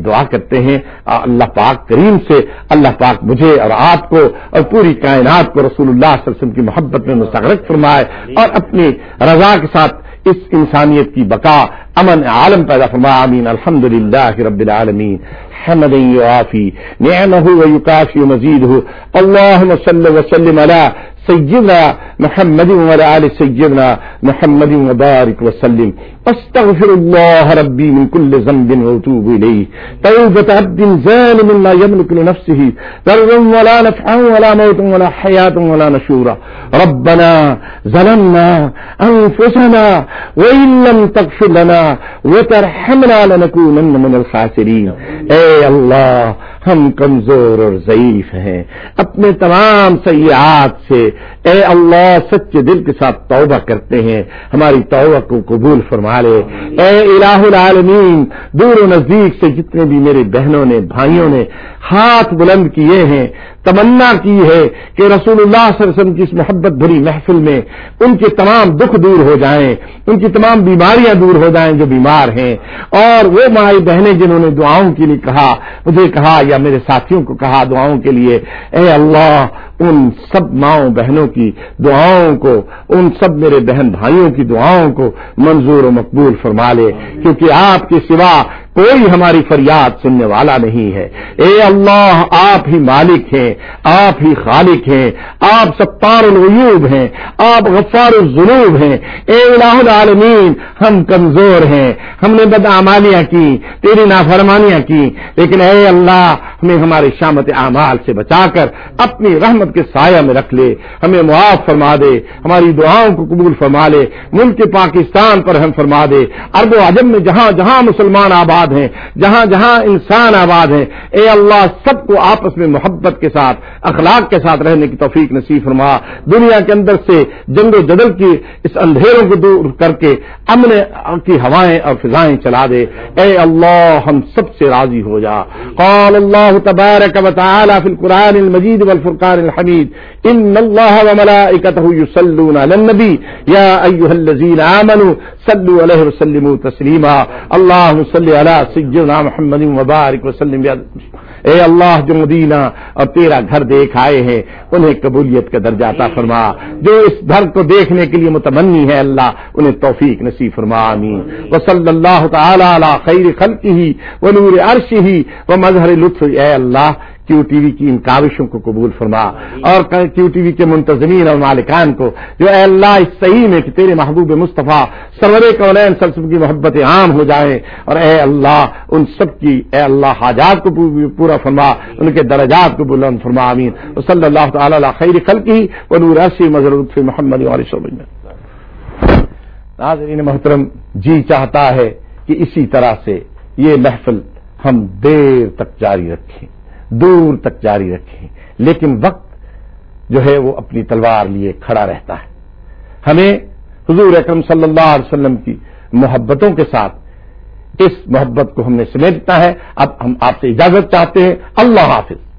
دعا کرتے ہیں اللہ پاک کریم سے اللہ پاک مجھے اور آپ کو اور پوری کائنات کو رسول اللہ صلی اللہ علیہ وسلم کی محبت میں مستغرق فرمائے اور اپنی رضا کے ساتھ اس انسانیت کی بقا امن عالم پیدا فرمائے. آمین. الحمدللہ رب العالمین حمدا یعافی نعمہ ویکافی مزیدہ. اللہم صل وسلم علی سیدنا محمد وعلى آل سيدنا محمد وبارك وسلم. استغفر الله ربي من كل ذنب واتوب اليه توبة عبد ظالم لا يملك لنفسه ضرا ولا نفعا ولا موتا ولا حياة ولا نشورا. ربنا ظلمنا انفسنا وان لم تغفر لنا وترحمنا لنكونن من الخاسرين. اے اللہ ہم کمزور اور ضعیف ہیں اپنے تمام سیئات سے. اے اللہ سچے دل کے ساتھ توبہ کرتے ہیں ہماری توبہ کو قبول فرما لے. اے الہ العالمین دور و نزدیک سے جتنے بھی میرے بہنوں نے بھائیوں نے ہاتھ بلند کیے ہیں تمنا کی ہے کہ رسول اللہ صلی اللہ علیہ وسلم کی اس محبت بھری محفل میں ان کے تمام دکھ دور ہو جائیں ان کی تمام بیماریاں دور ہو جائیں جو بیمار ہیں. اور وہ مائی بہنیں جنہوں نے دعاؤں کے لیے کہا مجھے کہا یا میرے ساتھیوں کو کہا دعاؤں کے لیے اے اللہ ان سب ماؤں بہنوں کی دعاؤں کو ان سب میرے بہن بھائیوں کی دعاؤں کو منظور و مقبول فرما لے کیونکہ آپ کے سوا کوئی ہماری فریاد سننے والا نہیں ہے. اے اللہ آپ ہی مالک ہیں آپ ہی خالق ہیں آپ ستار العیوب ہیں آپ غفار الذنوب ہیں. اے الہ العالمین ہم کمزور ہیں ہم نے بدعمالیاں کی تیری نافرمانیاں کی لیکن اے اللہ ہمیں ہمارے شامت اعمال سے بچا کر اپنی رحمت کے سایہ میں رکھ لے. ہمیں معاف فرما دے ہماری دعاؤں کو قبول فرما لے. ملک پاکستان پر ہم فرما دے عرب و عجم میں جہاں جہاں مسلمان آباد ہیں جہاں جہاں انسان آباد ہیں اے اللہ سب کو آپس میں محبت کے ساتھ اخلاق کے ساتھ رہنے کی توفیق نصیب فرما. دنیا کے اندر سے جنگ و جدل کی اس اندھیروں کو دور کر کے امن کی ہوائیں اور فضائیں چلا دے. اے اللہ ہم سب سے راضی ہو جا. قال اللہ تبارک و تعالی فی القرآن المجید والفرقان الحمید ان اللہ وملائکتہ یصلون علی النبی یا ایھا الذین آمنوا صلوا علیہ وسلموا تسلیما. اللہم صلی علی سیدنا محمد وبارک وسلم. اے اللہ جو مدینہ اور تیرا گھر دیکھ آئے ہیں انہیں قبولیت کا درجہ عطا فرما. جو اس گھر کو دیکھنے کے لیے متمنی ہے اللہ انہیں توفیق نصیب فرما. آمین. وصلی اللہ تعالی علی خیر خلقہ ونور عرشہ ومظہر لطف. اے اللہ کیو ٹی وی کی ان کاوشوں کو قبول فرما اور کیو ٹی وی کے منتظمین اور مالکان کو جو اے اللہ اس صحیح میں کہ تیرے محبوب مصطفیٰ سرور کونین صلی اللہ علیہ وسلم کی محبت عام ہو جائے اور اے اللہ ان سب کی اے اللہ حاجات کو پورا فرما ان کے درجات کو بلند فرما. آمین. وصلی اللہ تعالی علی خیر خلقہ ونور عرشہ ومظہر لطف محمد وعلی صحبہ. ناظرین محترم جی چاہتا ہے کہ اسی طرح سے یہ محفل ہم دیر تک جاری رکھیں دور تک جاری رکھیں لیکن وقت جو ہے وہ اپنی تلوار لیے کھڑا رہتا ہے. ہمیں حضور اکرم صلی اللہ علیہ وسلم کی محبتوں کے ساتھ اس محبت کو ہم نے سمیٹنا ہے. اب ہم آپ سے اجازت چاہتے ہیں. اللہ حافظ.